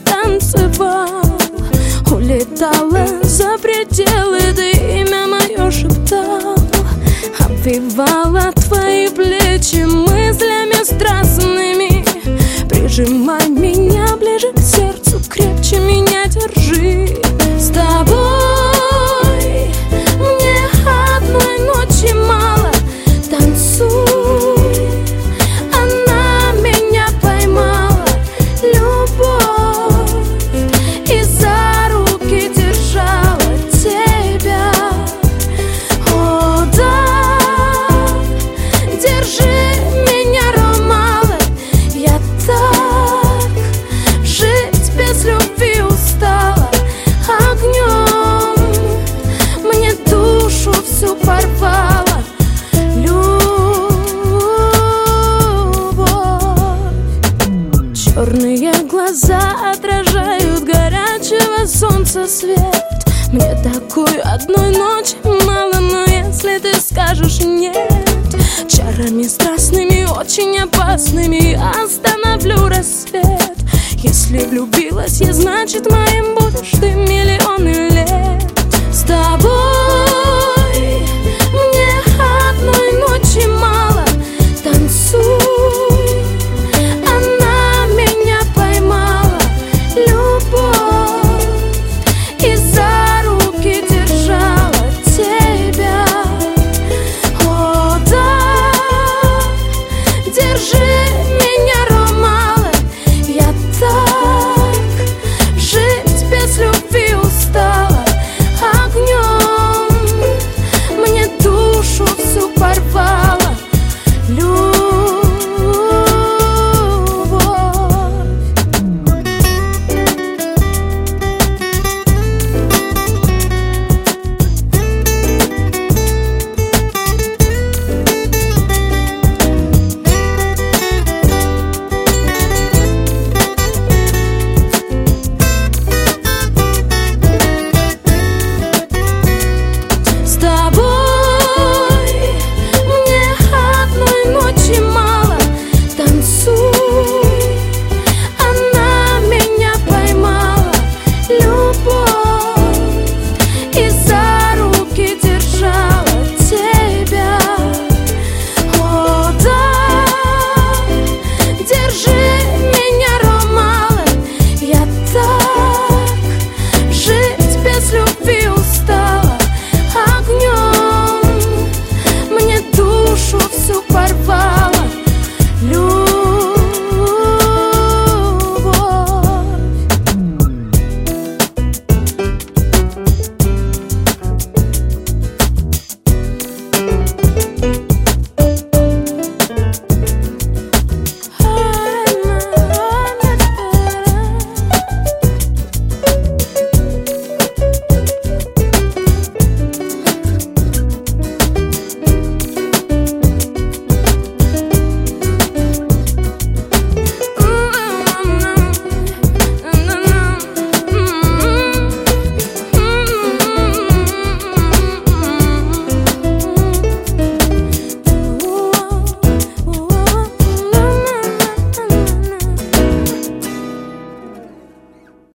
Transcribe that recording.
танцевал, улетала за пределы, ты имя мое шептал, обвивала твои плечи мыслями страстными. Прижимай меня ближе к сердцу, крепче меня держи. С тобой мне одной ночи мало, танцуй. Она меня поймала, любовь, и за руки держала тебя. О, да, держи меня, ромала, я так жить без любви устала. Огнем мне душу всю порвала любовь. Черные глаза отражают горячего солнца свет. Мне такой одной ночи мало, но если ты скажешь нет, чарами страстными, очень опасными остановлю рассвет. Если влюбилась я, значит моим будешь ты миллионы лет. С тобой